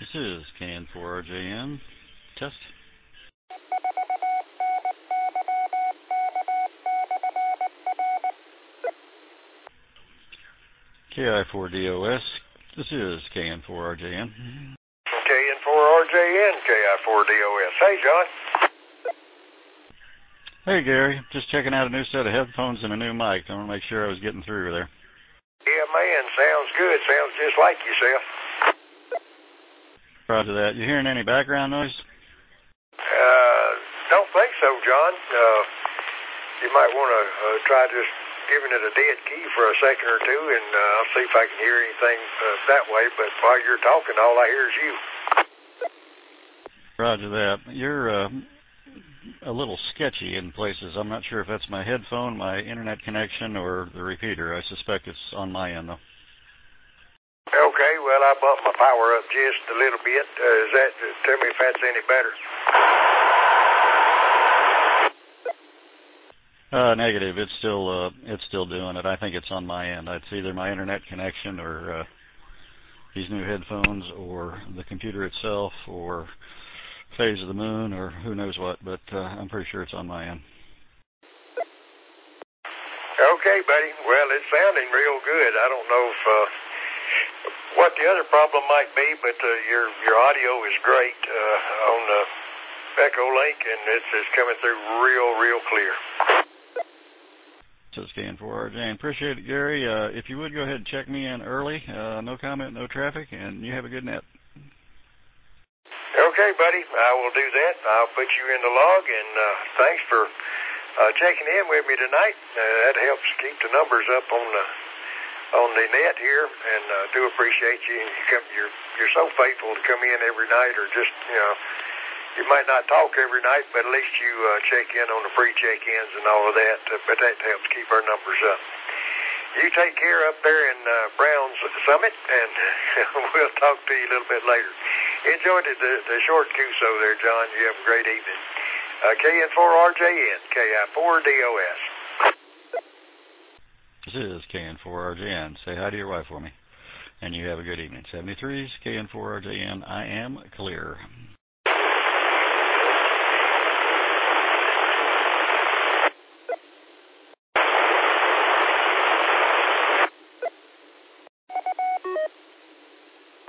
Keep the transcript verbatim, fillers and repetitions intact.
This is K N four R J N. Test. K I four D O S. This is K N four R J N. K N four R J N, K I four D O S. Hey, John. Hey, Gary. Just checking out a new set of headphones and a new mic. I want to make sure I was getting through there. Yeah, man. Sounds good. Sounds just like yourself. Roger that. You hearing any background noise? Uh, don't think so, John. Uh, you might want to uh, try just giving it a dead key for a second or two, and uh, I'll see if I can hear anything uh, that way. But while you're talking, all I hear is you. Roger that. You're uh, a little sketchy in places. I'm not sure if that's my headphone, my internet connection, or the repeater. I suspect it's on my end, though. Okay, well, I bumped my power up just a little bit. Uh, is that, uh, tell me if that's any better. Uh, negative. It's still, uh, it's still doing it. I think it's on my end. It's either my internet connection or uh, these new headphones or the computer itself or phase of the moon or who knows what, but uh, I'm pretty sure it's on my end. Okay, buddy. Well, it's sounding real good. I don't know if... Uh, what the other problem might be, but uh, your your audio is great uh, on the Echo Link, and it's, it's coming through real, real clear. This is K N four R J. Appreciate it, Gary. Uh, if you would go ahead and check me in early. Uh, no comment, no traffic, and you have a good net. Okay, buddy. I will do that. I'll put you in the log, and uh, thanks for uh, checking in with me tonight. Uh, that helps keep the numbers up on the on the net here, and uh, do appreciate you. You come, you're you're so faithful to come in every night, or just you know, you might not talk every night, but at least you uh, check in on the free check-ins and all of that. Uh, but that helps keep our numbers up. You take care up there in uh, Browns Summit, and we'll talk to you a little bit later. Enjoyed the, the, the short Q S O there, John. You have a great evening. Uh, K N four R J N, K I four D O S. This is K N four R J N. Say hi to your wife for me. And you have a good evening. seventy-threes, K N four R J N. I am clear.